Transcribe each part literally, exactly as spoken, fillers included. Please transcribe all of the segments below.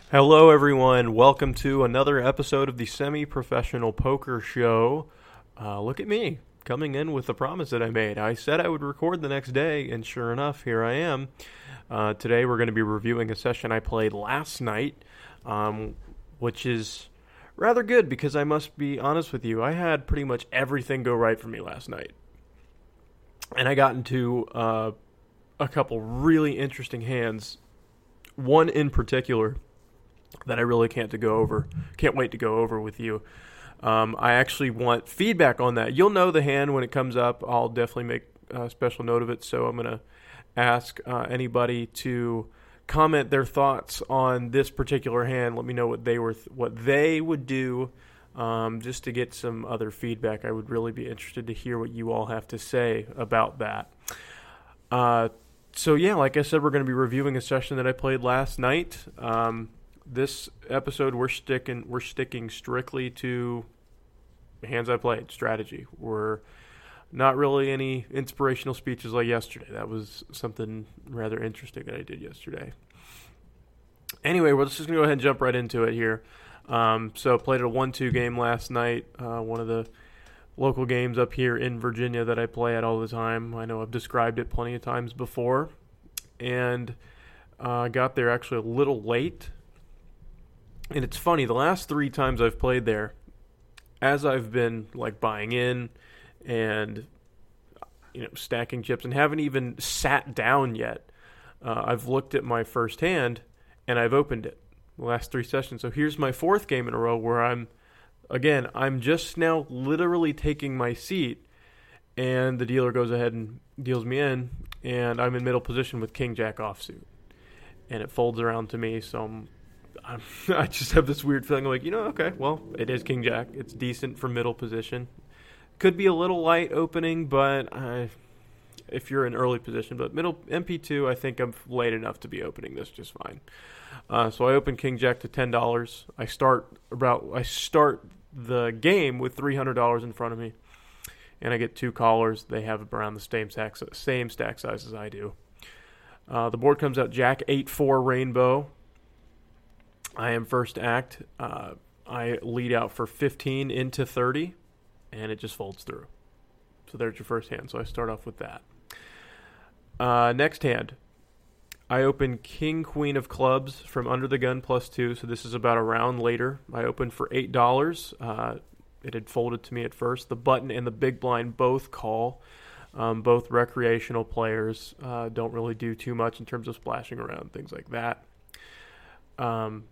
Hello, everyone. Welcome to another episode of the Semi-Professional Poker Show. Uh, look at me, coming in with the promise that I made. I said I would record the next day, and sure enough, here I am. Uh, today, we're going to be reviewing a session I played last night, um, which is rather good because I must be honest with you. I had pretty much everything go right for me last night. And I got into uh, a couple really interesting hands. One in particular that I really can't to go over, can't wait to go over with you. Um, I actually want feedback on that. You'll know the hand when it comes up. I'll definitely make a special note of it. So I'm going to ask uh, anybody to comment their thoughts on this particular hand. Let me know what they were, th- what they would do, um, just to get some other feedback. I would really be interested to hear what you all have to say about that. Uh, so yeah, like I said, we're going to be reviewing a session that I played last night. Um, This episode, we're sticking we're sticking strictly to hands I played, strategy. We're not really any inspirational speeches like yesterday. That was something rather interesting that I did yesterday. Anyway, we're just going to go ahead and jump right into it here. Um, so played a one two game last night, uh, one of the local games up here in Virginia that I play at all the time. I know I've described it plenty of times before. And I uh, got there actually a little late. And it's funny, the last three times I've played there, as I've been like buying in and you know stacking chips and haven't even sat down yet, uh, I've looked at my first hand and I've opened it the last three sessions. So here's my fourth game in a row where I'm, again, I'm just now literally taking my seat and the dealer goes ahead and deals me in and I'm in middle position with King Jack offsuit. And it folds around to me, so I'm I'm, I just have this weird feeling like, you know, okay, well, it is King Jack. It's decent for middle position. Could be a little light opening, but I, if you're in early position. But middle M P two, I think I'm late enough to be opening this just fine. Uh, so I open King Jack to ten dollars. I start about I start the game with three hundred dollars in front of me, and I get two callers. They have around the same stack, same stack size as I do. Uh, the board comes out Jack eight four Rainbow. I am first act. Uh, I lead out for fifteen into thirty, and it just folds through. So there's your first hand. So I start off with that. Uh, next hand, I open King Queen of Clubs from under the gun plus two. So this is about a round later. I opened for eight dollars. Uh, it had folded to me at first. The button and the big blind both call. Um, both recreational players uh, don't really do too much in terms of splashing around, things like that. Um.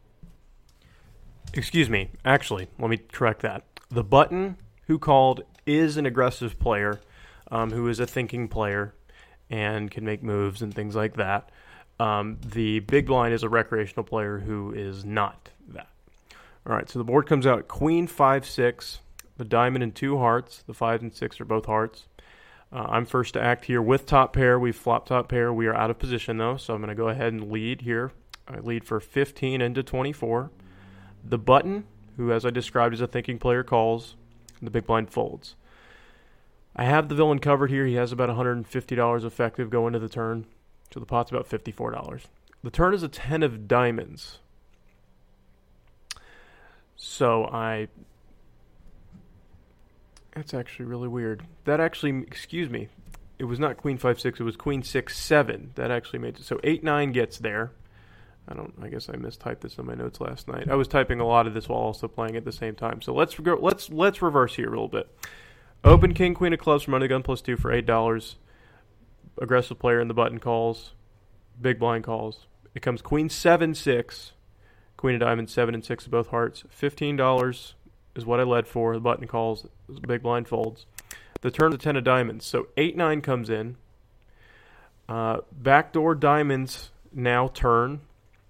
Excuse me. Actually, let me correct that. The button who called is an aggressive player um, who is a thinking player and can make moves and things like that. Um, the big blind is a recreational player who is not that. All right, so the board comes out Queen five six, the diamond and two hearts. The five and six are both hearts. Uh, I'm first to act here with top pair. We've flopped top pair. We are out of position, though, so I'm going to go ahead and lead here. I lead for fifteen into twenty-four. The button, who as I described is a thinking player, calls. The big blind folds. I have the villain covered here. He has about one hundred fifty dollars effective going into the turn. So the pot's about fifty-four dollars. The turn is a ten of diamonds. So I... That's actually really weird. That actually, excuse me, it was not Queen five six, it was Queen six seven. That actually made it. So eight nine gets there. I don't. I guess I mistyped this in my notes last night. I was typing a lot of this while also playing at the same time. So let's go. Let's let's reverse here a little bit. Open King Queen of Clubs from under the gun plus two for eight dollars. Aggressive player in the button calls. Big blind calls. It comes Queen seven six. Queen of Diamonds seven and six of both hearts. Fifteen dollars is what I led for. The button calls. The big blind folds. The turn of ten of diamonds. So eight nine comes in. Uh, backdoor diamonds now turn.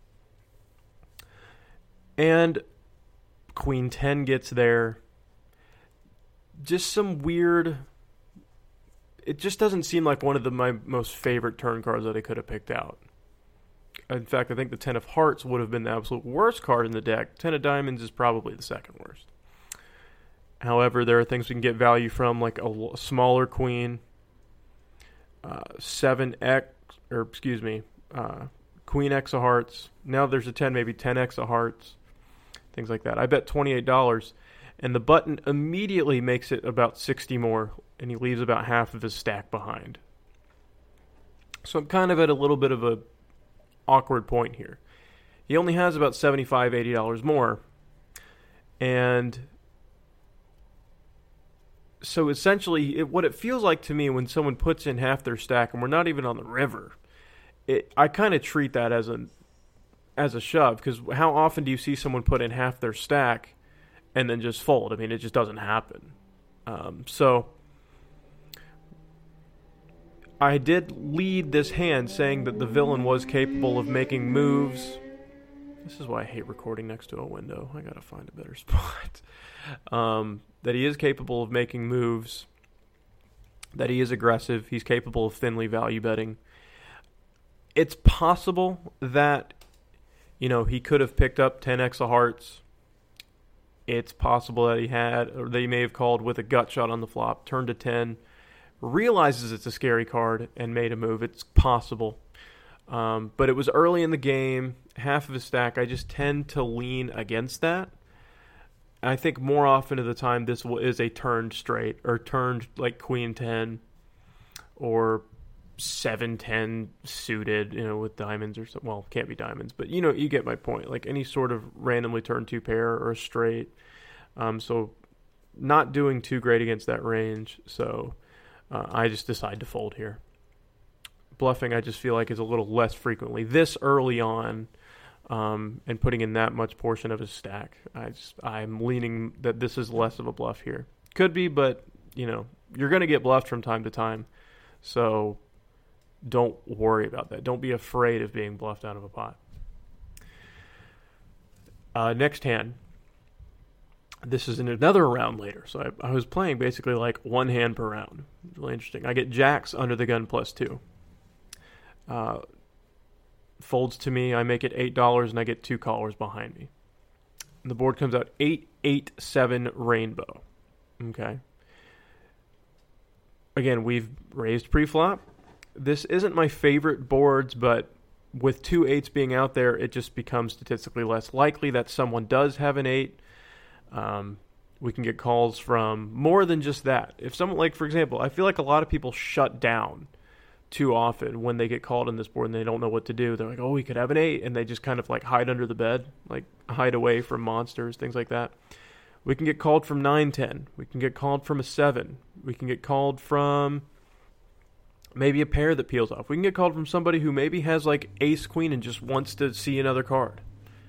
And Queen ten gets there. Just some weird... It just doesn't seem like one of the, my most favorite turn cards that I could have picked out. In fact, I think the ten of hearts would have been the absolute worst card in the deck. ten of diamonds is probably the second worst. However, there are things we can get value from, like a smaller queen, uh, seven X, or excuse me, uh, Queen X of hearts, Now there's a ten, maybe ten x of hearts, things like that. I bet twenty-eight dollars, and the button immediately makes it about sixty more, and he leaves about half of his stack behind. So I'm kind of at a little bit of a awkward point here. He only has about seventy-five dollars, eighty dollars more, and so essentially it, what it feels like to me when someone puts in half their stack and we're not even on the river, it, I kind of treat that as a as a shove, because how often do you see someone put in half their stack and then just fold? I mean, it just doesn't happen. Um, so I did lead this hand saying that the villain was capable of making moves. This is why I hate recording next to a window. I gotta find a better spot. Um, that he is capable of making moves. That he is aggressive. He's capable of thinly value betting. It's possible that, you know, he could have picked up ten x of hearts. It's possible that he had, or that he may have called with a gut shot on the flop, turned to ten, realizes it's a scary card, and made a move. It's possible. Um, but it was early in the game, half of his stack. I just tend to lean against that. I think more often of the time this is a turned straight, or turned like queen ten, or seven ten suited, you know, with diamonds or something. Well, can't be diamonds, but you know, you get my point. Like any sort of randomly turned two pair or a straight. Um, so not doing too great against that range. So uh, I just decide to fold here. Bluffing, I just feel like, is a little less frequently this early on, um, and putting in that much portion of his stack. I just, I'm leaning that this is less of a bluff here. Could be, but you know, you're going to get bluffed from time to time. So don't worry about that. Don't be afraid of being bluffed out of a pot. Uh, next hand. This is in another round later. So I, I was playing basically like one hand per round. Really interesting. I get jacks under the gun plus two. Uh, folds to me. I make it eight dollars and I get two callers behind me. And the board comes out eight eight seven rainbow. Okay. Again, we've raised pre-flop. This isn't my favorite boards, but with two eights being out there, it just becomes statistically less likely that someone does have an eight. Um, we can get calls from more than just that. If someone, like, for example, I feel like a lot of people shut down too often when they get called on this board and they don't know what to do. They're like, oh, we could have an eight, and they just kind of like hide under the bed, like hide away from monsters, things like that. We can get called from nine ten. We can get called from a seven. We can get called from maybe a pair that peels off. We can get called from somebody who maybe has like ace queen and just wants to see another card.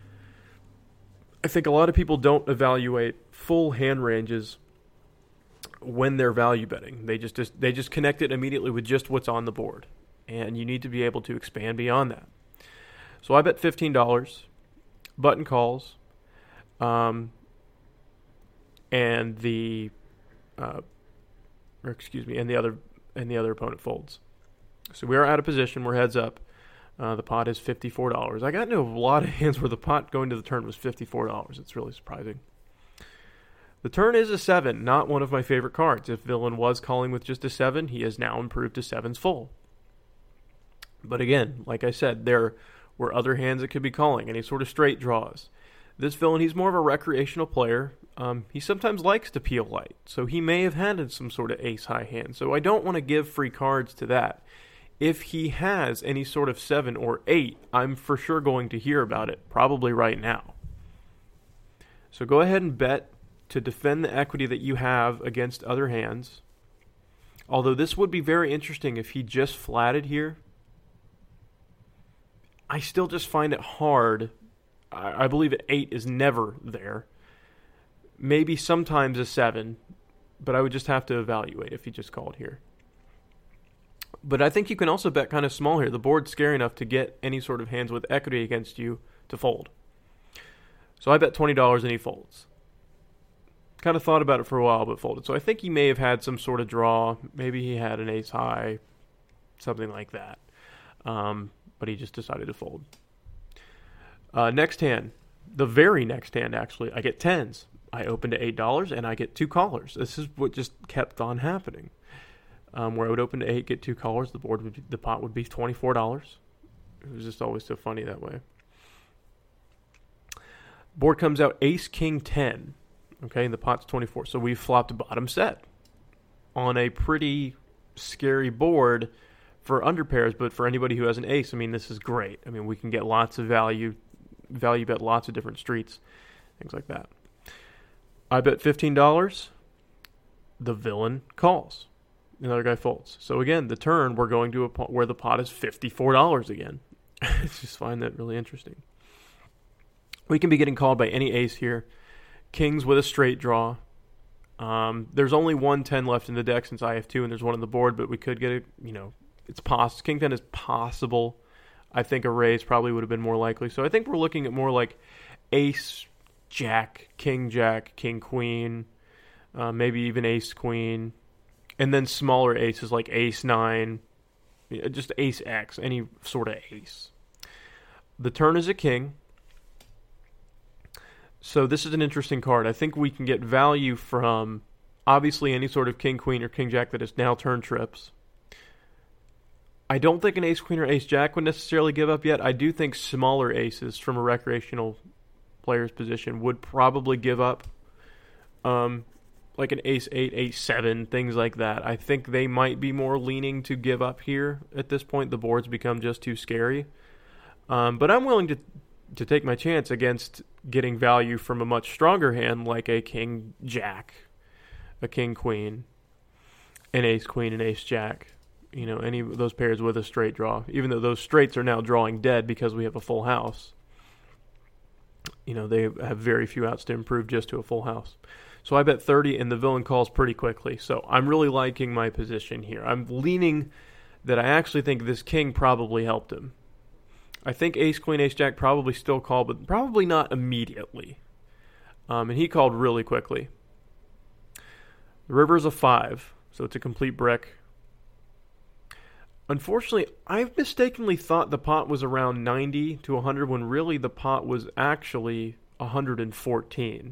I think a lot of people don't evaluate full hand ranges when they're value betting. They just, just they just connect it immediately with just what's on the board, and you need to be able to expand beyond that. So I bet fifteen dollars, button calls, um, and the, uh, or excuse me, and the other and the other opponent folds. So we are out of position. We're heads up. Uh, the pot is fifty-four dollars. I got into a lot of hands where the pot going to the turn was fifty-four dollars. It's really surprising. The turn is a seven, not one of my favorite cards. If villain was calling with just a seven, he has now improved to sevens full. But again, like I said, there were other hands that could be calling, any sort of straight draws. This villain, he's more of a recreational player. Um, he sometimes likes to peel light, so he may have had some sort of ace-high hand. So I don't want to give free cards to that. If he has any sort of seven or eight, I'm for sure going to hear about it, probably right now. So go ahead and bet to defend the equity that you have against other hands. Although this would be very interesting if he just flatted here. I still just find it hard. I, I believe an eight is never there. Maybe sometimes a seven, but I would just have to evaluate if he just called here. But I think you can also bet kind of small here. The board's scary enough to get any sort of hands with equity against you to fold. So I bet twenty dollars and he folds. Kind of thought about it for a while, but folded. So I think he may have had some sort of draw. Maybe he had an ace high, something like that. Um, but he just decided to fold. Uh, next hand, the very next hand, actually, I get tens. I open to eight dollars and I get two callers. This is what just kept on happening. Um, where I would open to eight, get two callers, the board would be, the pot would be twenty-four dollars. It was just always so funny that way. Board comes out ace, king, ten. Okay, and the pot's twenty-four. So we flopped bottom set on a pretty scary board for underpairs, but for anybody who has an ace, I mean, this is great. I mean, we can get lots of value, value bet lots of different streets, things like that. I bet fifteen dollars. The villain calls. Another guy folds. So again, the turn, we're going to a pot where the pot is fifty-four dollars again. I just find that really interesting. We can be getting called by any ace here. Kings with a straight draw. Um, there's only one ten left in the deck since I have two, and there's one on the board, but we could get it, you know, it's possible. King ten is possible. I think a raise probably would have been more likely. So I think we're looking at more like ace, jack, king, jack, king, queen, uh, maybe even ace, queen, and then smaller aces like ace nine, just ace X, any sort of ace. The turn is a king. So this is an interesting card. I think we can get value from, obviously, any sort of king, queen, or king, jack that is now turn trips. I don't think an ace, queen, or ace, jack would necessarily give up yet. I do think smaller aces from a recreational player's position would probably give up. Um, like an ace eight, ace seven, things like that. I think they might be more leaning to give up here at this point. The boards become just too scary. Um, but I'm willing to to take my chance against getting value from a much stronger hand like a king jack, a king queen, an ace queen, an ace jack. You know, any of those pairs with a straight draw. Even though those straights are now drawing dead because we have a full house. You know, they have very few outs to improve just to a full house. So I bet thirty, and the villain calls pretty quickly. So I'm really liking my position here. I'm leaning that I actually think this king probably helped him. I think ace, queen, ace, jack probably still called, but probably not immediately. Um, and he called really quickly. The river is a five, so it's a complete brick. Unfortunately, I've mistakenly thought the pot was around ninety to one hundred when really the pot was actually one hundred fourteen.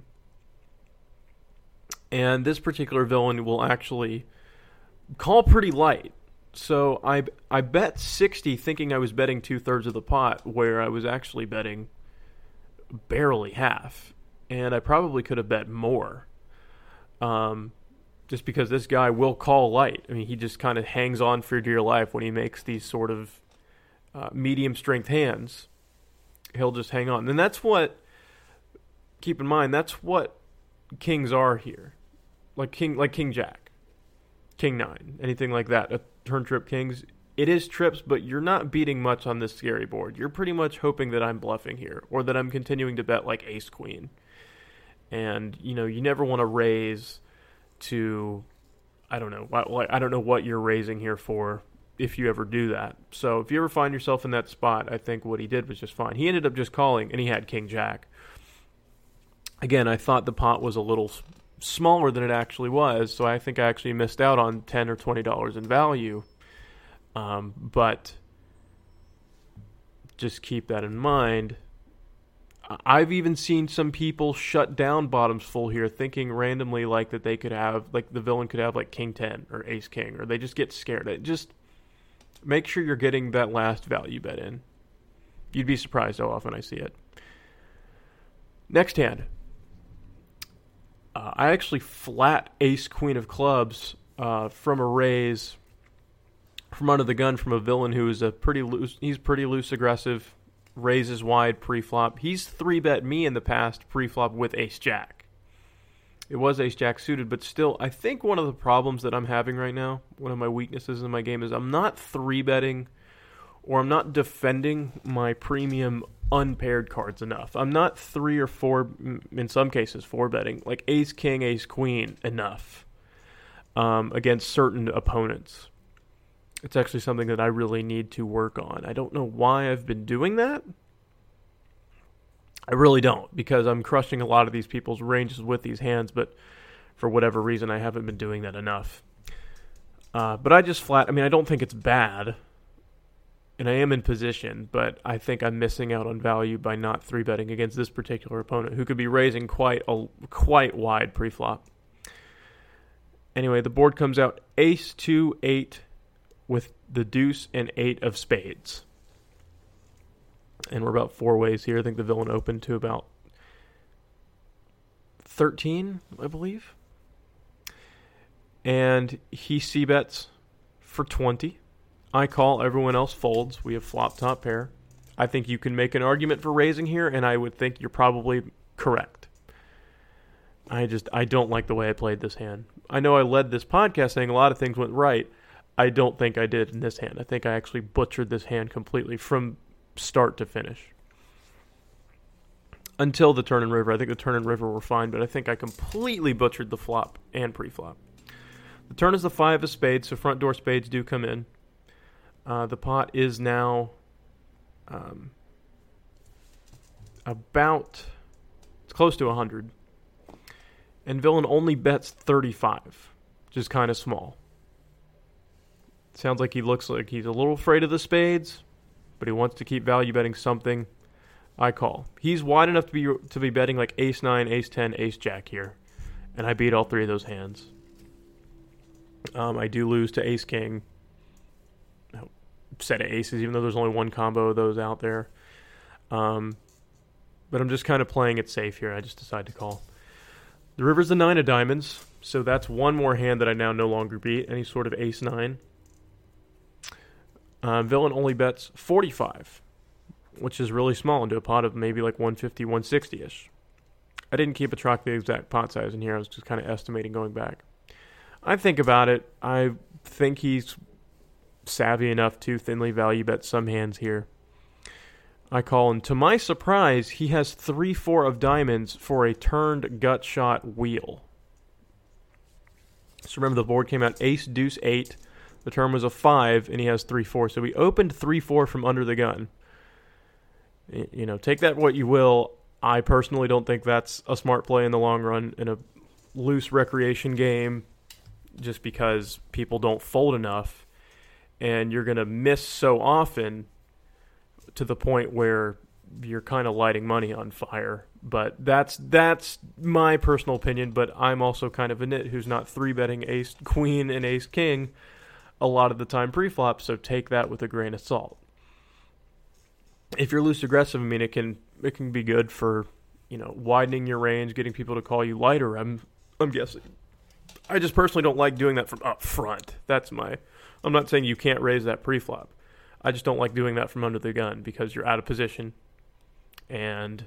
And this particular villain will actually call pretty light. So I, I bet sixty thinking I was betting two-thirds of the pot where I was actually betting barely half. And I probably could have bet more. Um, just because this guy will call light. I mean, he just kind of hangs on for dear life when he makes these sort of uh, medium-strength hands. He'll just hang on. And that's what, keep in mind, that's what kings are here. Like king, like king jack, king nine, anything like that. A turn trip kings. It is trips, but you're not beating much on this scary board. You're pretty much hoping that I'm bluffing here, or that I'm continuing to bet like ace queen. And you know, you never want to raise to, I don't know, I don't know what you're raising here for if you ever do that. So if you ever find yourself in that spot, I think what he did was just fine. He ended up just calling, and he had king jack. Again, I thought the pot was a little smaller than it actually was, so I think I actually missed out on ten or twenty dollars in value. Um, but just keep that in mind. I've even seen some people shut down bottoms full here, thinking randomly like that they could have, like the villain could have like king ten or ace king, or they just get scared. It just make sure you're getting that last value bet in. You'd be surprised how often I see it. Next hand. Uh, I actually flat ace queen of clubs uh, from a raise from under the gun from a villain who is a pretty loose. He's pretty loose aggressive, raises wide pre-flop. He's three bet me in the past pre-flop with ace jack. It was ace jack suited, but still, I think one of the problems that I'm having right now, one of my weaknesses in my game, is I'm not three betting or I'm not defending my premium unpaired cards enough. I'm not three or four, in some cases, four betting, like ace, king, ace, queen enough um, against certain opponents. It's actually something that I really need to work on. I don't know why I've been doing that. I really don't, because I'm crushing a lot of these people's ranges with these hands, but for whatever reason, I haven't been doing that enough. Uh, but I just flat, I mean, I don't think it's bad. And I am in position, but I think I'm missing out on value by not three betting against this particular opponent, who could be raising quite a quite wide pre-flop. Anyway, the board comes out ace two eight with the deuce and eight of spades, and we're about four ways here. I think the villain opened to about thirteen, I believe. And he c-bets for twenty. I call, everyone else folds. We have flop top pair. I think you can make an argument for raising here, and I would think you're probably correct. I just, I don't like the way I played this hand. I know I led this podcast saying a lot of things went right. I don't think I did in this hand. I think I actually butchered this hand completely from start to finish. Until the turn and river. I think the turn and river were fine, but I think I completely butchered the flop and pre-flop. The turn is the five of spades, so front door spades do come in. Uh, the pot is now um, about, it's close to one hundred. And Villain only bets thirty-five, which is kind of small. Sounds like he looks like he's a little afraid of the spades, but he wants to keep value betting something. I call. He's wide enough to be to be betting like ace nine, ace ten, ace jack here, and I beat all three of those hands. Um, I do lose to ace king, set of aces, even though there's only one combo of those out there. Um, but I'm just kind of playing it safe here. I just decide to call. The river's the nine of diamonds, so that's one more hand that I now no longer beat. Any sort of ace nine. Um, Villain only bets forty-five, which is really small into a pot of maybe like one fifty, one sixty-ish. I didn't keep a track of the exact pot size in here. I was just kind of estimating going back. I think about it. I think he's savvy enough to thinly value bet some hands here. I call, and to my surprise, he has three four of diamonds for a turned gut shot wheel. So remember, the board came out ace, deuce, eight. The turn was a five, and he has three four. So we opened three four from under the gun. You know, take that what you will. I personally don't think that's a smart play in the long run in a loose recreation game, just because people don't fold enough, and you're going to miss so often to the point where you're kind of lighting money on fire. But that's that's my personal opinion, but I'm also kind of a nit who's not three-betting ace queen and ace king a lot of the time pre-flop, so take that with a grain of salt. If you're loose aggressive, I mean, it can it can be good for, you know, widening your range, getting people to call you lighter, I'm I'm guessing. I just personally don't like doing that from up front. That's my... I'm not saying you can't raise that pre-flop. I just don't like doing that from under the gun because you're out of position. And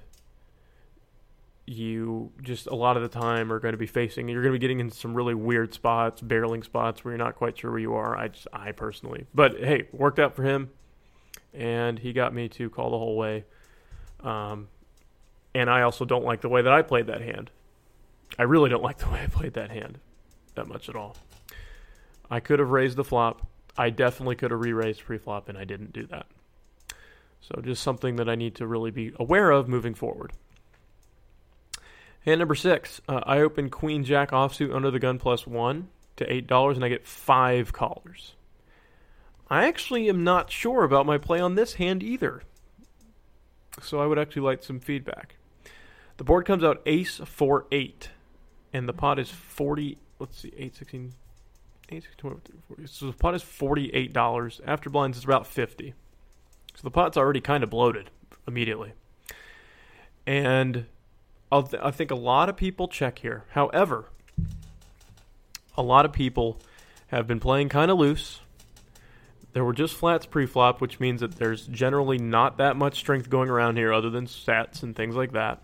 you just, a lot of the time, are going to be facing... You're going to be getting in some really weird spots, barreling spots where you're not quite sure where you are. I just, I personally... But, hey, worked out for him. And he got me to call the whole way. Um, and I also don't like the way that I played that hand. I really don't like the way I played that hand that much at all. I could have raised the flop. I definitely could have re-raised pre-flop, and I didn't do that. So just something that I need to really be aware of moving forward. Hand number six. Uh, I open Queen Jack offsuit under the gun plus one to eight dollars, and I get five callers. I actually am not sure about my play on this hand either. So I would actually like some feedback. The board comes out ace, four, eight. And the pot is forty, let's see, eight, sixteen, eight, sixteen, forty. So the pot is forty-eight dollars. After blinds, it's about fifty. So the pot's already kind of bloated immediately. And I'll th- I think a lot of people check here. However, a lot of people have been playing kind of loose. There were just flats pre-flop, which means that there's generally not that much strength going around here other than sets and things like that.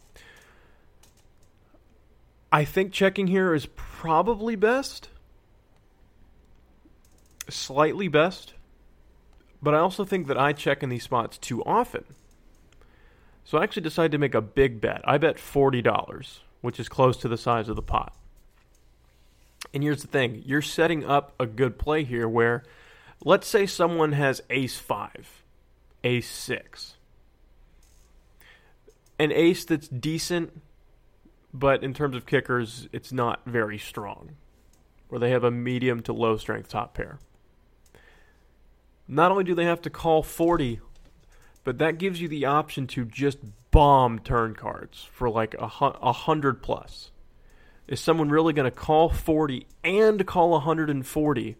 I think checking here is probably best. Slightly best. But I also think that I check in these spots too often. So I actually decided to make a big bet. I bet forty dollars, which is close to the size of the pot. And here's the thing. You're setting up a good play here where, let's say someone has ace five, ace six. An ace that's decent, but in terms of kickers, it's not very strong. Or they have a medium to low strength top pair. Not only do they have to call forty, but that gives you the option to just bomb turn cards for like a, a hundred plus. Is someone really going to call forty and call one hundred forty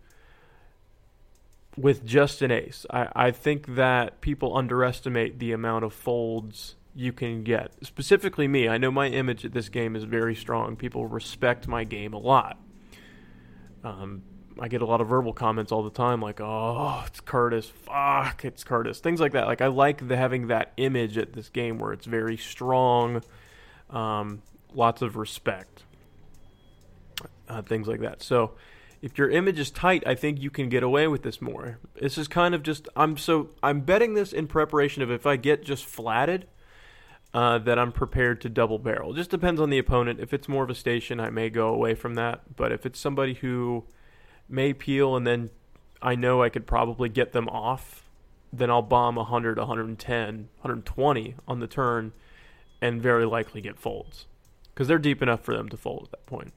with just an ace? I, I think that people underestimate the amount of folds you can get. Specifically me, I know my image at this game is very strong. People respect my game a lot. Um, I get a lot of verbal comments all the time, like, oh, it's Curtis, fuck, it's Curtis, things like that. Like, I like the, having that image at this game where it's very strong, um, lots of respect, uh, things like that. So, if your image is tight, I think you can get away with this more. This is kind of just, I'm so, I'm betting this in preparation of if I get just flatted, uh, that I'm prepared to double barrel. It just depends on the opponent. If it's more of a station, I may go away from that. But if it's somebody who may peel and then I know I could probably get them off, then I'll bomb one hundred, one ten, one twenty on the turn and very likely get folds. Because they're deep enough for them to fold at that point.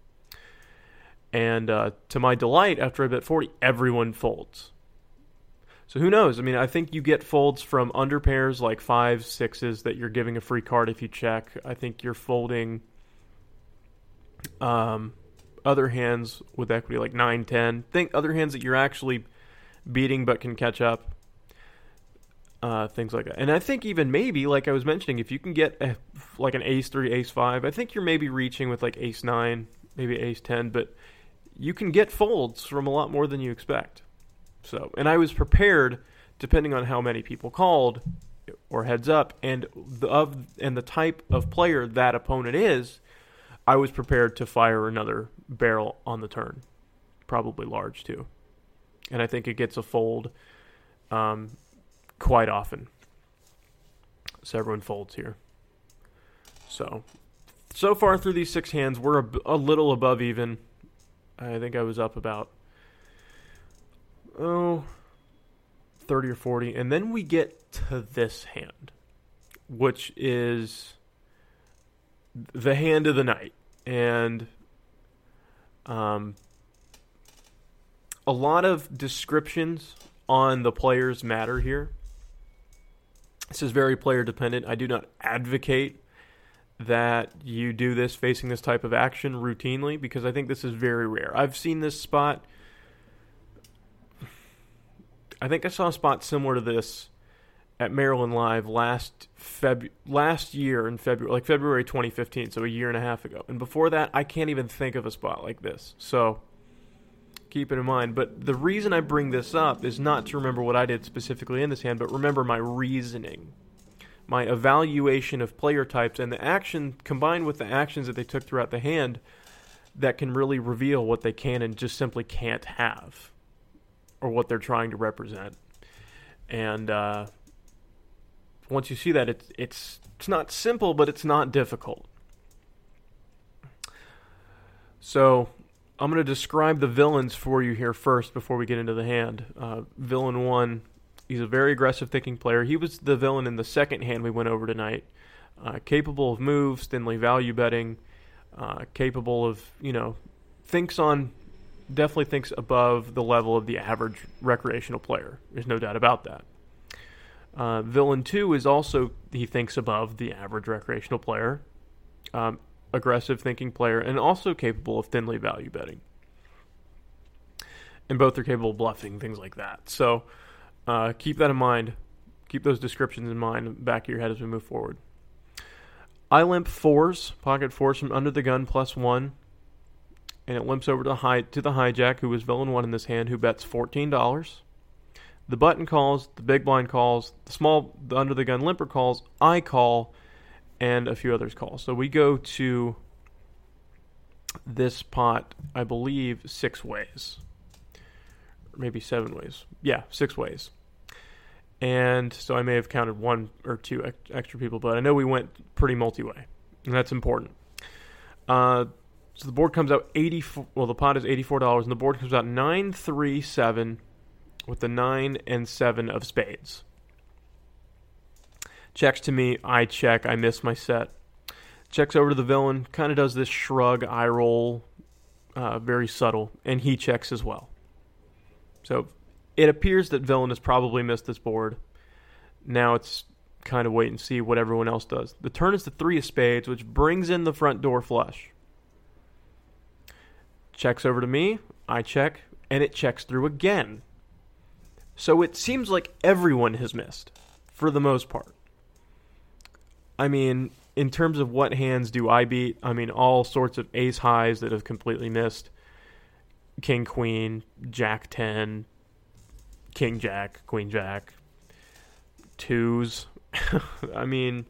And uh, to my delight, after I bet forty, everyone folds. So who knows? I mean, I think you get folds from under pairs like fives, sixes that you're giving a free card if you check. I think you're folding um, other hands with equity like nine, ten. Think other hands that you're actually beating but can catch up. Uh, things like that. And I think even maybe, like I was mentioning, if you can get a, like an ace three, ace five, I think you're maybe reaching with like ace nine, maybe ace ten, but you can get folds from a lot more than you expect. So, and I was prepared, depending on how many people called or heads up, and the of and the type of player that opponent is, I was prepared to fire another barrel on the turn, probably large too, and I think it gets a fold um, quite often. So everyone folds here. So, so far through these six hands, we're a, a little above even. I think I was up about, oh, thirty or forty. And then we get to this hand, which is the hand of the night. And um, a lot of descriptions on the players matter here. This is very player dependent. I do not advocate that you do this facing this type of action routinely, because I think this is very rare. I've seen this spot. I think I saw a spot similar to this at Maryland Live last Feb last year in February, like February twenty fifteen, so a year and a half ago. And before that, I can't even think of a spot like this. So keep it in mind. But the reason I bring this up is not to remember what I did specifically in this hand, but remember my reasoning. My evaluation of player types and the action combined with the actions that they took throughout the hand that can really reveal what they can and just simply can't have, or what they're trying to represent. And uh, once you see that, it's it's it's not simple, but it's not difficult. So I'm going to describe the villains for you here first before we get into the hand. Uh, villain one. He's a very aggressive thinking player. He was the villain in the second hand we went over tonight. Uh, capable of moves, thinly value betting, uh, capable of, you know, thinks on, definitely thinks above the level of the average recreational player. There's no doubt about that. Uh, villain two is also, he thinks above the average recreational player, um, aggressive thinking player, and also capable of thinly value betting. And both are capable of bluffing, things like that. So, Uh, keep that in mind. Keep those descriptions in mind, back of your head as we move forward. I limp fours, pocket fours from under the gun plus one, and it limps over to, high, to the hijack, who was villain one in this hand, who bets fourteen dollars. The button calls, the big blind calls, the small, the under the gun limper calls, I call, and a few others call. So we go to this pot, I believe, six ways. Or maybe seven ways. Yeah, six ways. And so I may have counted one or two extra people, but I know we went pretty multi-way, and that's important. Uh, so the board comes out eighty-four. Well, the pot is eighty-four dollars, and the board comes out nine, three, seven, with the nine and seven of spades. Checks to me. I check. I miss my set. Checks over to the villain. Kind of does this shrug, eye roll, uh, very subtle, and he checks as well. So it appears that villain has probably missed this board. Now it's kind of wait and see what everyone else does. The turn is the three of spades, which brings in the front door flush. Checks over to me. I check, and it checks through again. So it seems like everyone has missed, for the most part. I mean, in terms of what hands do I beat, I mean, all sorts of ace highs that have completely missed. King, queen, jack ten, king, jack, queen, jack, twos. I mean,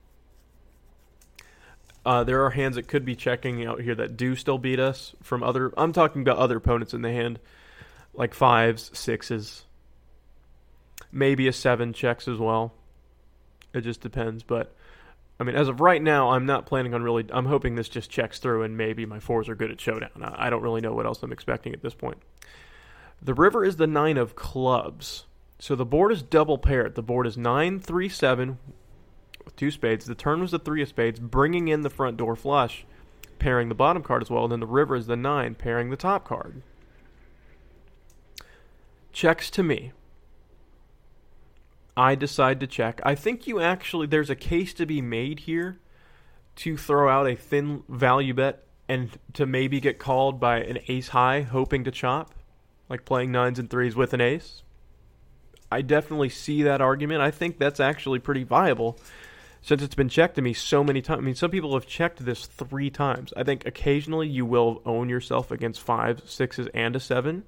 uh, there are hands that could be checking out here that do still beat us from other... I'm talking about other opponents in the hand, like fives, sixes. Maybe a seven checks as well. It just depends, but... I mean, as of right now, I'm not planning on really... I'm hoping this just checks through and maybe my fours are good at showdown. I don't really know what else I'm expecting at this point. The river is the nine of clubs. So the board is double paired. The board is nine, three, seven with two spades. The turn was the three of spades, bringing in the front door flush, pairing the bottom card as well. And then the river is the nine, pairing the top card. Checks to me. I decide to check. I think you actually, there's a case to be made here to throw out a thin value bet and to maybe get called by an ace high hoping to chop, like playing nines and threes with an ace. I definitely see that argument. I think that's actually pretty viable since it's been checked to me so many times. I mean, some people have checked this three times. I think occasionally you will own yourself against fives, sixes, and a seven.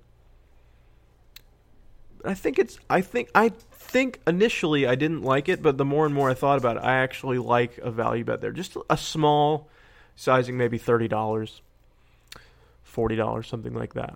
I think it's, I think, I think initially I didn't like it, but the more and more I thought about it, I actually like a value bet there. Just a small sizing, maybe thirty dollars, forty dollars, something like that.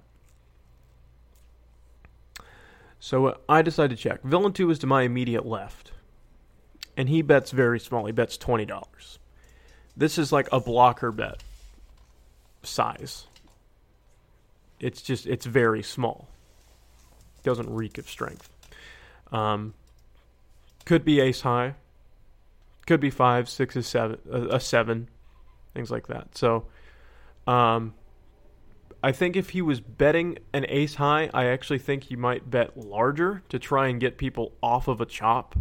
So uh, I decided to check. Villain two is to my immediate left, and he bets very small. He bets twenty dollars. This is like a blocker bet size. It's just, it's very small. Doesn't reek of strength. Um, could be ace high. Could be five, sixes, seven, a, a seven, things like that. So, um, I think if he was betting an ace high, I actually think he might bet larger to try and get people off of a chop.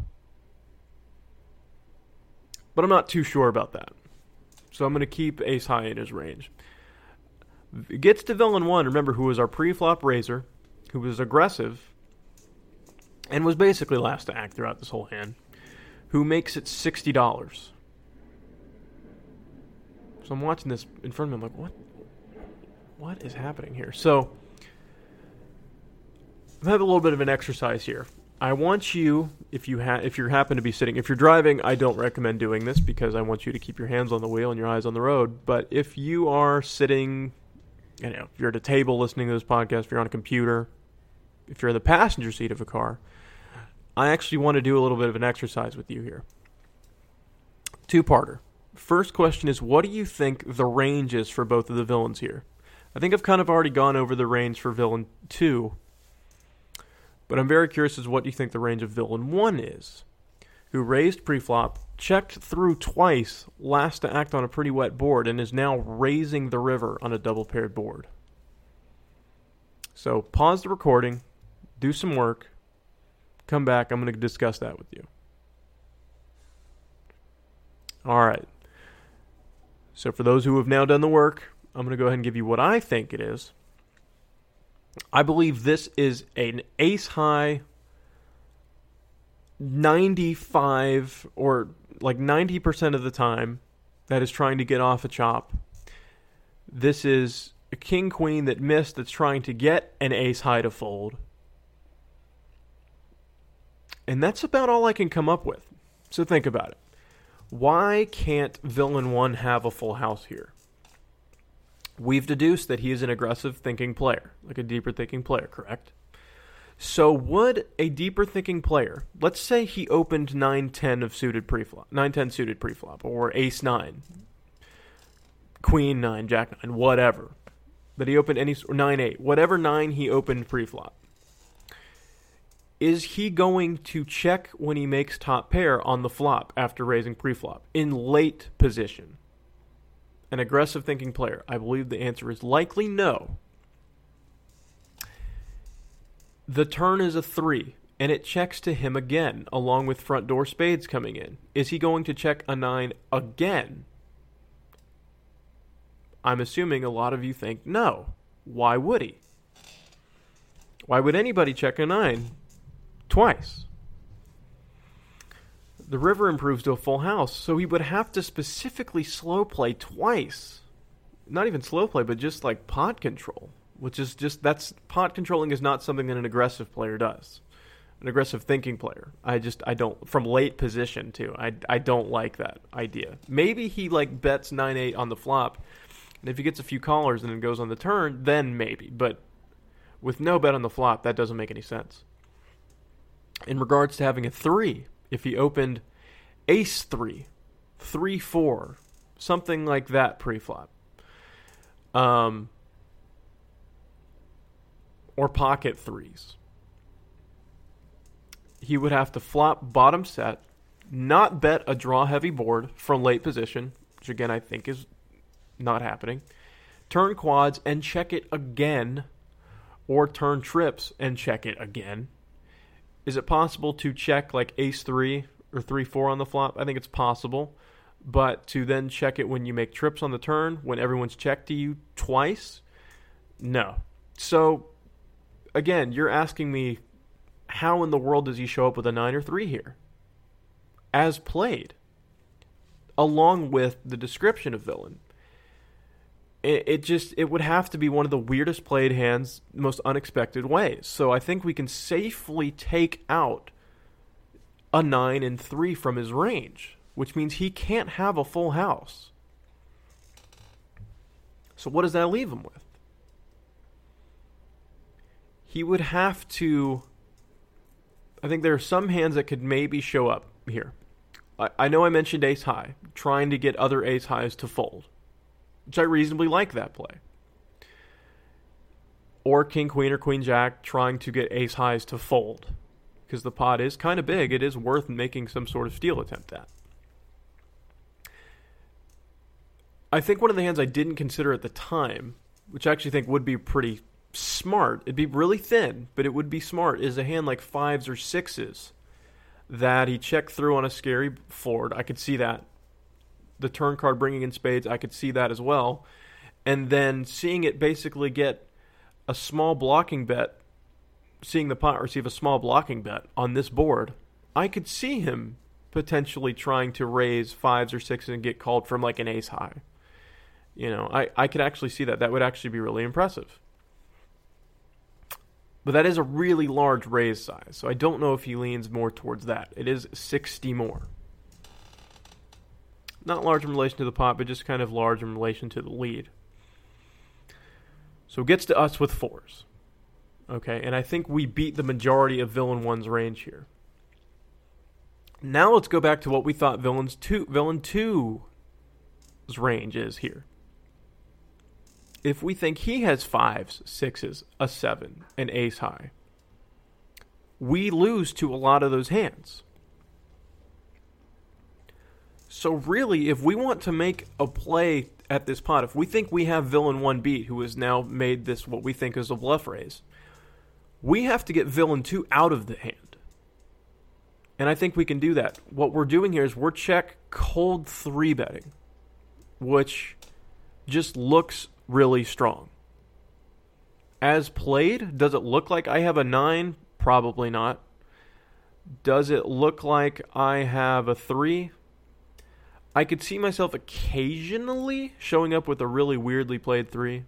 But I'm not too sure about that. So I'm going to keep ace high in his range. It gets to villain one, remember, who was our pre-flop raiser, who was aggressive, and was basically last to act throughout this whole hand, who makes it sixty dollars. So I'm watching this in front of me, I'm like, what? What is happening here? So, I have a little bit of an exercise here. I want you, if you ha- if you happen to be sitting, if you're driving, I don't recommend doing this because I want you to keep your hands on the wheel and your eyes on the road. But if you are sitting, you know, if you're at a table listening to this podcast, if you're on a computer, if you're in the passenger seat of a car, I actually want to do a little bit of an exercise with you here. Two-parter. First question is, what do you think the range is for both of the villains here? I think I've kind of already gone over the range for villain two, but I'm very curious as to what you think the range of villain one is, who raised pre-flop, checked through twice, last to act on a pretty wet board, and is now raising the river on a double-paired board. So pause the recording, do some work, come back, I'm going to discuss that with you. All right. So for those who have now done the work, I'm going to go ahead and give you what I think it is. I believe this is an ace-high ninety-five or like ninety percent of the time that is trying to get off a chop. This is a king-queen that missed that's trying to get an ace-high to fold. And that's about all I can come up with. So think about it. Why can't villain one have a full house here? We've deduced that he is an aggressive thinking player, like a deeper thinking player, correct? So would a deeper thinking player, let's say he opened nine ten of suited preflop, nine ten suited preflop, or ace nine, queen nine, jack nine, whatever, that he opened any, or nine eight, whatever nine he opened preflop, is he going to check when he makes top pair on the flop after raising preflop in late position? An aggressive thinking player, I believe the answer is likely no. The turn is a three, and it checks to him again, along with front door spades coming in. Is he going to check a nine again? I'm assuming a lot of you think no. Why would he? Why would anybody check a nine twice? The river improves to a full house, so he would have to specifically slow play twice. Not even slow play, but just like pot control, which is just, that's, pot controlling is not something that an aggressive player does. An aggressive thinking player. I just, I don't, from late position too, I, I don't like that idea. Maybe he like bets nine eight on the flop, and if he gets a few callers and then goes on the turn, then maybe, but with no bet on the flop, that doesn't make any sense. In regards to having a three, if he opened ace three, three four, something like that pre-flop, um, or pocket threes, he would have to flop bottom set, not bet a draw-heavy board from late position, which again I think is not happening, turn quads and check it again, or turn trips and check it again. Is it possible to check like ace three or three four on the flop? I think it's possible. But to then check it when you make trips on the turn, when everyone's checked to you twice? No. So, again, you're asking me, how in the world does he show up with a nine or three here? As played. Along with the description of villain. It, it just, it would have to be one of the weirdest played hands, most unexpected ways. So I think we can safely take out a nine and three from his range, which means he can't have a full house. So what does that leave him with? He would have to, I think there are some hands that could maybe show up here. I, I know I mentioned ace high, trying to get other ace highs to fold, which I reasonably like that play. Or king queen or queen jack, trying to get ace highs to fold, because the pot is kind of big. It is worth making some sort of steal attempt at. I think one of the hands I didn't consider at the time, which I actually think would be pretty smart, it'd be really thin, but it would be smart, is a hand like fives or sixes that he checked through on a scary forward. I could see that. The turn card bringing in spades, I could see that as well. And then seeing it basically get a small blocking bet, seeing the pot receive a small blocking bet on this board, I could see him potentially trying to raise fives or sixes and get called from like an ace high. You know, I, I could actually see that. That would actually be really impressive. But that is a really large raise size, so I don't know if he leans more towards that. It is sixty more. Not large in relation to the pot, but just kind of large in relation to the lead. So it gets to us with fours. Okay, and I think we beat the majority of villain one's range here. Now let's go back to what we thought villain's two, villain two's range is here. If we think he has fives, sixes, a seven, an ace high, we lose to a lot of those hands. So really, if we want to make a play at this pot, if we think we have villain one beat, who has now made this what we think is a bluff raise, we have to get villain two out of the hand. And I think we can do that. What we're doing here is we're check cold three betting, which just looks really strong. As played, does it look like I have a nine? Probably not. Does it look like I have a three? I could see myself occasionally showing up with a really weirdly played three.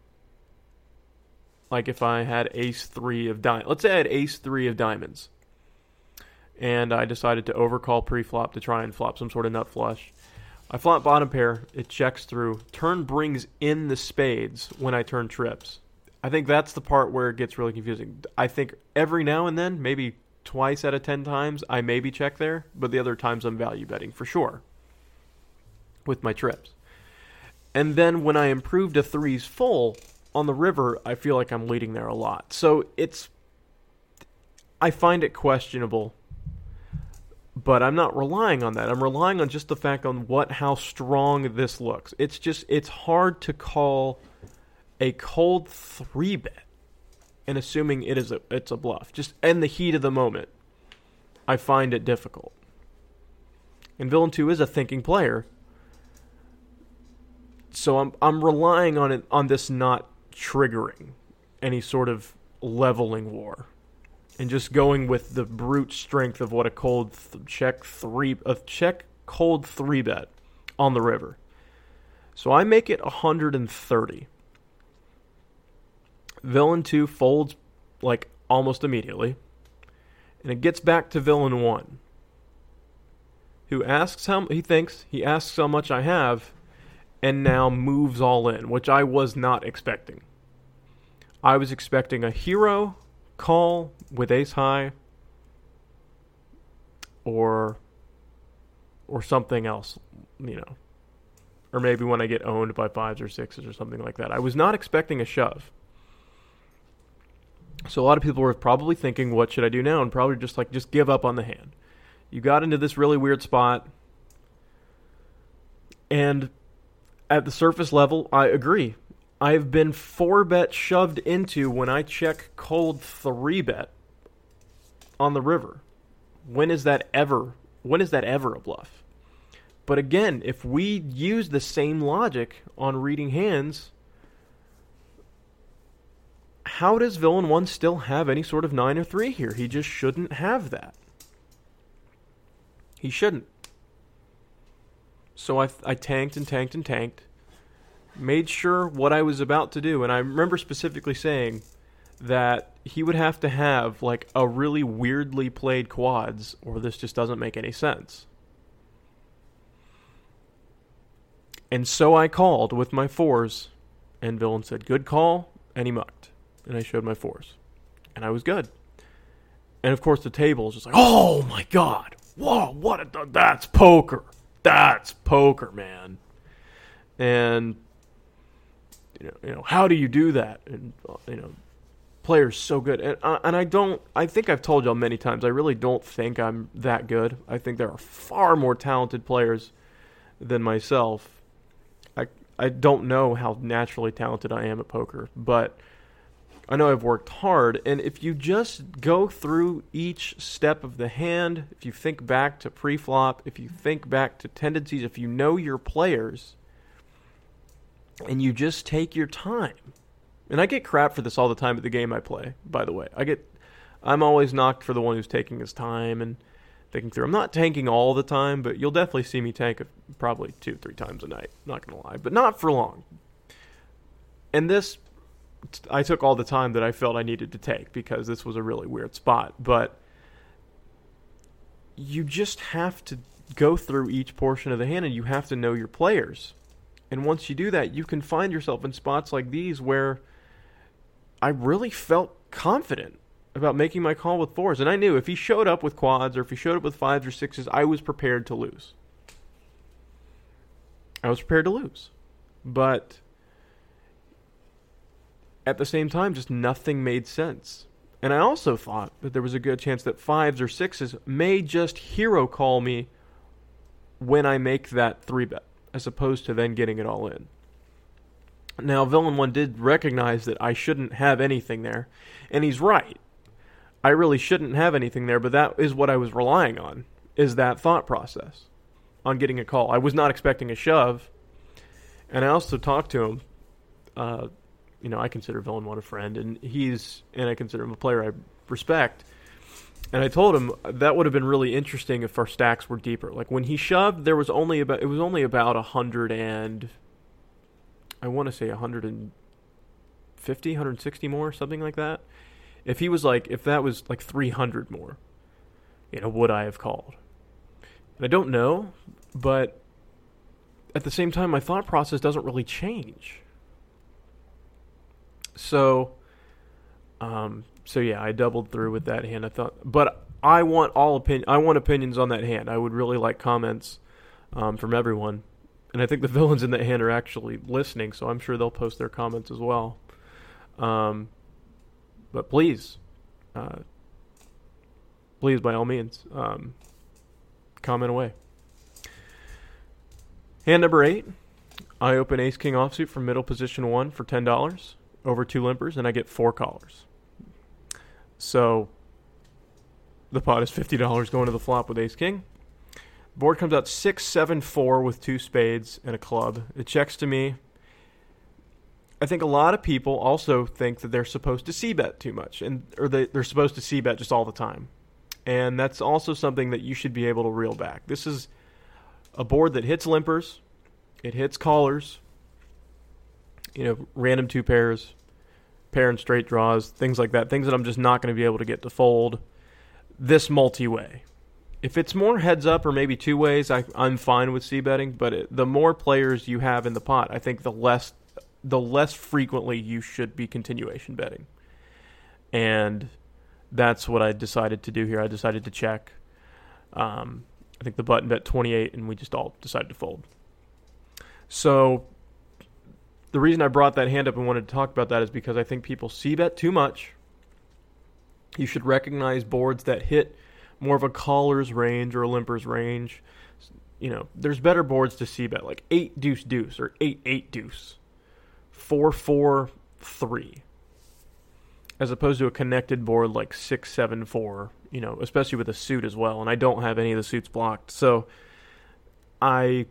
Like if I had ace three of diamonds. Let's say I had ace three of diamonds. And I decided to overcall pre-flop to try and flop some sort of nut flush. I flop bottom pair. It checks through. Turn brings in the spades when I turn trips. I think that's the part where it gets really confusing. I think every now and then, maybe twice out of ten times, I maybe check there. But the other times I'm value betting for sure with my trips. And then when I improved to threes full on the river, I feel like I'm leading there a lot. So it's, I find it questionable, but I'm not relying on that. I'm relying on just the fact on what, how strong this looks. It's just, it's hard to call a cold three bet and assuming it is a, it's a bluff. Just in the heat of the moment, I find it difficult. And Villain two is a thinking player. So I'm I'm relying on it on this not triggering any sort of leveling war. and just going with the brute strength of what a cold th- check three a check cold three bet on the river. So I make it one hundred thirty. Villain two folds like almost immediately, and it gets back to villain one, who asks how he thinks he asks how much I have, and now moves all in, which I was not expecting. I was expecting a hero call with ace high, or or something else, you know, or maybe when I get owned by fives or sixes or something like that. I was not expecting a shove. So a lot of people were probably thinking, what should I do now? And probably just like, just give up on the hand. You got into this really weird spot. And at the surface level, I agree. I've been four bet shoved into when I check cold three bet on the river. When is that ever, when is that ever a bluff? But again, if we use the same logic on reading hands, how does villain one still have any sort of nine or three here? He just shouldn't have that. He shouldn't. So I, I tanked and tanked and tanked. Made sure what I was about to do. And I remember specifically saying that he would have to have like a really weirdly played quads, or this just doesn't make any sense. And so I called with my fours, and villain said, good call, and he mucked. And I showed my fours. And I was good. And of course the table is just like, oh my God. Whoa, what a, that's poker. That's poker, man. And, you know, you know, how do you do that? And, you know, players so good. And, uh, and I don't, I think I've told y'all many times, I really don't think I'm that good. I think there are far more talented players than myself. I, I don't know how naturally talented I am at poker, but I know I've worked hard, and if you just go through each step of the hand, if you think back to pre-flop, if you think back to tendencies, if you know your players, and you just take your time. And I get crap for this all the time at the game I play, by the way. I get, I'm always knocked for the one who's taking his time and thinking through. I'm not tanking all the time, but you'll definitely see me tank probably two, three times a night. Not going to lie, but not for long. And this, I took all the time that I felt I needed to take because this was a really weird spot. But you just have to go through each portion of the hand, and you have to know your players. And once you do that, you can find yourself in spots like these where I really felt confident about making my call with fours. And I knew if he showed up with quads or if he showed up with fives or sixes, I was prepared to lose. I was prepared to lose. But at the same time, just nothing made sense. And I also thought that there was a good chance that fives or sixes may just hero call me when I make that three bet, as opposed to then getting it all in. Now, villain one did recognize that I shouldn't have anything there, and he's right. I really shouldn't have anything there, but that is what I was relying on, is that thought process on getting a call. I was not expecting a shove, and I also talked to him. Uh, you know, I consider villain one a friend, and he's, and I consider him a player I respect. And I told him that would have been really interesting if our stacks were deeper. Like when he shoved, there was only about, it was only about a hundred and, I want to say a hundred and fifty, hundred and sixty more, something like that. If he was like, if that was like three hundred more, you know, would I have called? And I don't know, but at the same time, my thought process doesn't really change. So, um, so yeah, I doubled through with that hand. I thought, but I want all opinion. I want opinions on that hand. I would really like comments um, from everyone, and I think the villains in that hand are actually listening, so I'm sure they'll post their comments as well. Um, but please, uh, please, by all means, um, comment away. Hand number eight, I open Ace King offsuit from middle position one for ten dollars. Over two limpers, and I get four callers. So the pot is fifty dollars going to the flop with Ace King. Board comes out six seven four with two spades and a club. It checks to me. I think a lot of people also think that they're supposed to c-bet too much, and or they, they're supposed to c-bet just all the time. And that's also something that you should be able to reel back. This is a board that hits limpers, it hits callers, you know, random two pairs, pair and straight draws, things like that, things that I'm just not going to be able to get to fold this multi-way. If it's more heads up or maybe two ways, I, I'm fine with c-betting, but it, the more players you have in the pot, I think the less the less frequently you should be continuation betting. And that's what I decided to do here. I decided to check. Um, I think the button bet twenty-eight, and we just all decided to fold. So the reason I brought that hand up and wanted to talk about that is because I think people c-bet too much. You should recognize boards that hit more of a caller's range or a limper's range. You know, there's better boards to c-bet, like eight deuce deuce or eight eight deuce, four four three, as opposed to a connected board like six seven four. You know, especially with a suit as well. And I don't have any of the suits blocked, so I,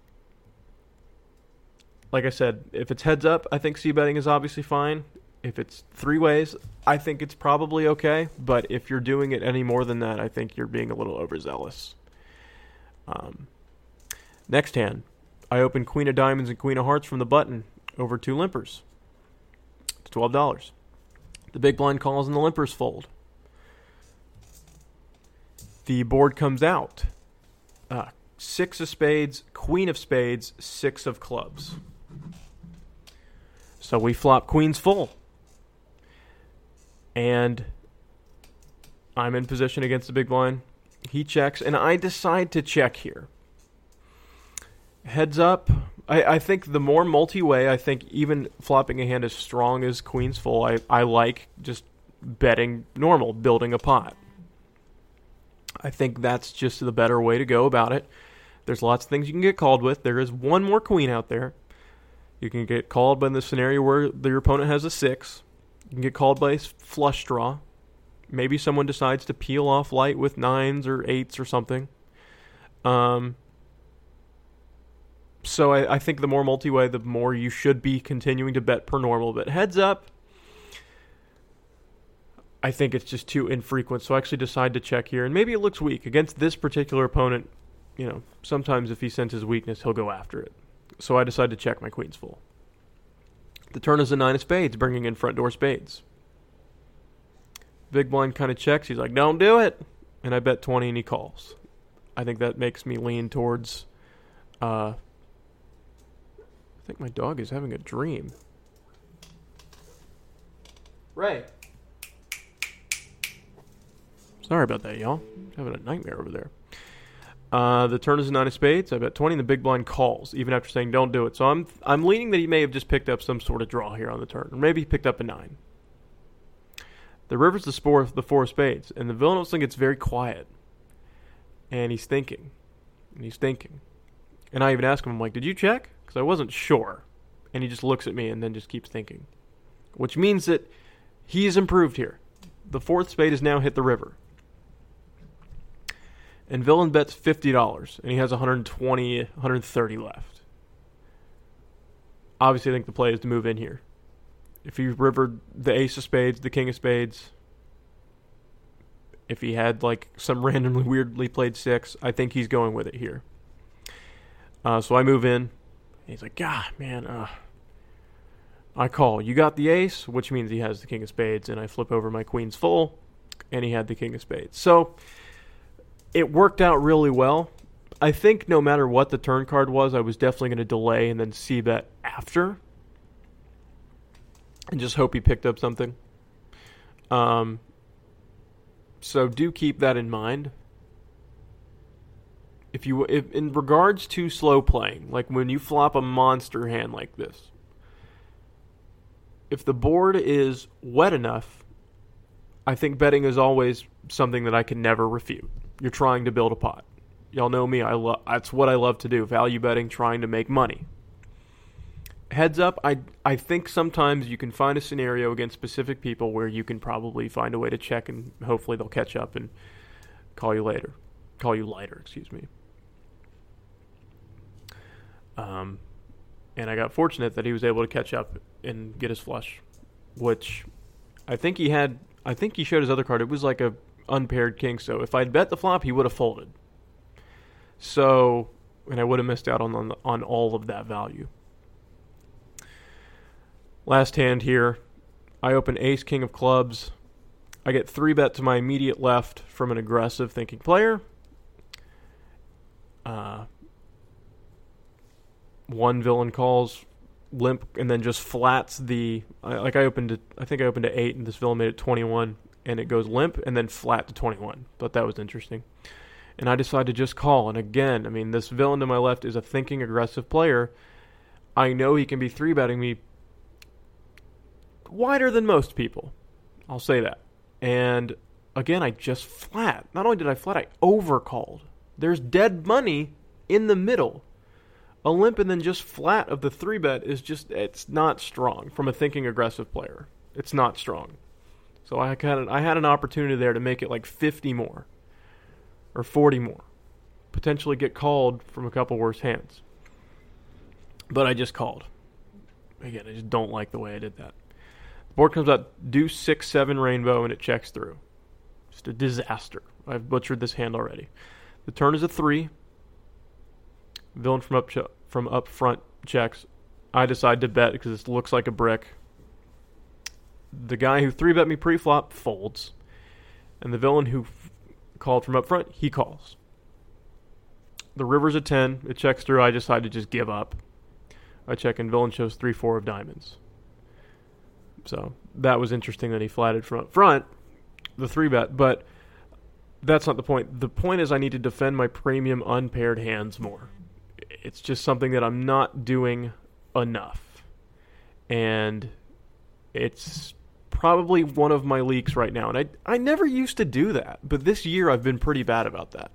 like I said, if it's heads up, I think c-betting is obviously fine. If it's three ways, I think it's probably okay. But if you're doing it any more than that, I think you're being a little overzealous. Um, next hand, I open Queen of Diamonds and Queen of Hearts from the button over two limpers. It's twelve dollars. The big blind calls and the limpers fold. The board comes out. Uh, six of spades, Queen of spades, six of clubs. So we flop queens full. And I'm in position against the big blind. He checks, and I decide to check here. Heads up. I, I think the more multi-way, I think even flopping a hand as strong as queens full, I, I like just betting normal, building a pot. I think that's just the better way to go about it. There's lots of things you can get called with. There is one more queen out there. You can get called by the scenario where your opponent has a six. You can get called by a flush draw. Maybe someone decides to peel off light with nines or eights or something. Um, so I, I think the more multi-way, the more you should be continuing to bet per normal. But heads up, I think it's just too infrequent. So I actually decide to check here. And maybe it looks weak. Against this particular opponent, you know, sometimes if he senses weakness, he'll go after it. So I decide to check my queens full. The turn is a nine of spades, bringing in front door spades. Big blind kind of checks. He's like, don't do it. And I bet twenty and he calls. I think that makes me lean towards... Uh, I think my dog is having a dream. Ray. Sorry about that, y'all. Having a nightmare over there. Uh, the turn is a nine of spades. I bet twenty and the big blind calls, even after saying don't do it. So I'm I'm leaning that he may have just picked up some sort of draw here on the turn. Or maybe he picked up a nine. The river's the, spore, the four of spades. And the villain also gets very quiet. And he's thinking. And he's thinking. And I even ask him, I'm like, did you check? Because I wasn't sure. And he just looks at me and then just keeps thinking. Which means that he's improved here. The fourth spade has now hit the river. And villain bets fifty dollars. And he has one hundred twenty, one hundred thirty left. Obviously, I think the play is to move in here. If he rivered the ace of spades, the king of spades, if he had like some randomly weirdly played six, I think he's going with it here. Uh, so I move in. He's like, God, man, uh, I call. You got the ace, which means he has the king of spades, and I flip over my queens full, and he had the king of spades. So it worked out really well. I think no matter what the turn card was, I was definitely going to delay and then c-bet after. And just hope he picked up something. Um, so do keep that in mind. If you, if in regards to slow playing, like when you flop a monster hand like this, if the board is wet enough, I think betting is always something that I can never refute. You're trying to build a pot. Y'all know me. I love. That's what I love to do. Value betting, trying to make money. Heads up, I I think sometimes you can find a scenario against specific people where you can probably find a way to check and hopefully they'll catch up and call you later. Call you lighter, excuse me. Um, and I got fortunate that he was able to catch up and get his flush, which I think he had. I think he showed his other card. It was like a unpaired king. So if I'd bet the flop, he would have folded. So, and I would have missed out on on, on all of that value. Last hand here, I open ace king of clubs. I get three bet to my immediate left from an aggressive thinking player. Uh, one villain calls limp and then just flats the, like I opened it, I think I opened to eight and this villain made it twenty-one and it goes limp and then flat to twenty-one. Thought that was interesting. And I decided to just call. And again, I mean, this villain to my left is a thinking aggressive player. I know he can be three betting me wider than most people. I'll say that. And again, I just flat. Not only did I flat, I overcalled. There's dead money in the middle. A limp and then just flat of the three bet is just, it's not strong from a thinking aggressive player. It's not strong. So I had, I had an opportunity there to make it like fifty more or forty more. Potentially get called from a couple worse hands. But I just called. Again, I just don't like the way I did that. The board comes out deuce, six, seven rainbow and it checks through. Just a disaster. I've butchered this hand already. The turn is a three. Villain from up ch- from up front checks. I decide to bet because this looks like a brick. The guy who three bet me pre-flop folds, and the villain who f- called from up front, he calls. The river's a ten. It checks through. I decide to just give up. I check and villain shows three four of diamonds. So that was interesting that he flatted from up front, the three bet, but that's not the point. The point is I need to defend my premium unpaired hands more. It's just something that I'm not doing enough. And it's probably one of my leaks right now. And I I never used to do that, but this year I've been pretty bad about that.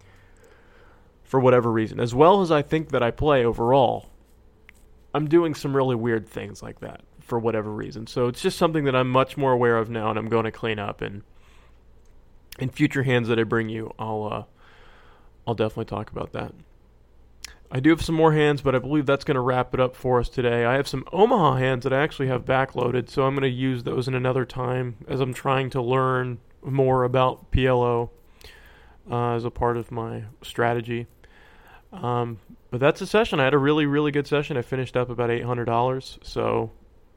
For whatever reason. As well as I think that I play overall, I'm doing some really weird things like that for whatever reason. So it's just something that I'm much more aware of now and I'm going to clean up. And in future hands that I bring you, I'll uh, I'll definitely talk about that. I do have some more hands, but I believe that's going to wrap it up for us today. I have some Omaha hands that I actually have backloaded, so I'm going to use those in another time as I'm trying to learn more about P L O uh, as a part of my strategy. Um, but that's a session. I had a really, really good session. I finished up about eight hundred dollars, so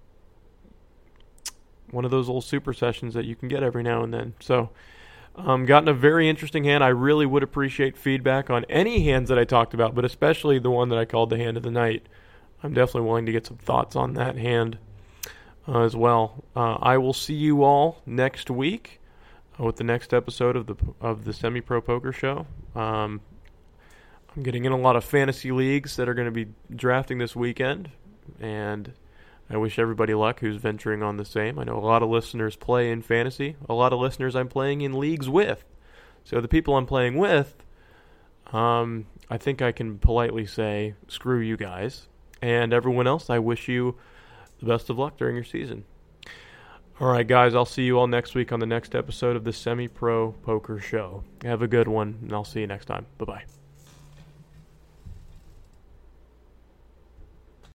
one of those little super sessions that you can get every now and then. So Um, gotten a very interesting hand. I really would appreciate feedback on any hands that I talked about, but especially the one that I called the hand of the night. I'm definitely willing to get some thoughts on that hand uh, as well. Uh, I will see you all next week uh, with the next episode of the of the Semi-Pro Poker Show. Um, I'm getting in a lot of fantasy leagues that are going to be drafting this weekend, and I wish everybody luck who's venturing on the same. I know a lot of listeners play in fantasy. A lot of listeners I'm playing in leagues with. So the people I'm playing with, um, I think I can politely say, screw you guys. And everyone else, I wish you the best of luck during your season. All right, guys, I'll see you all next week on the next episode of the Semi-Pro Poker Show. Have a good one, and I'll see you next time. Bye-bye.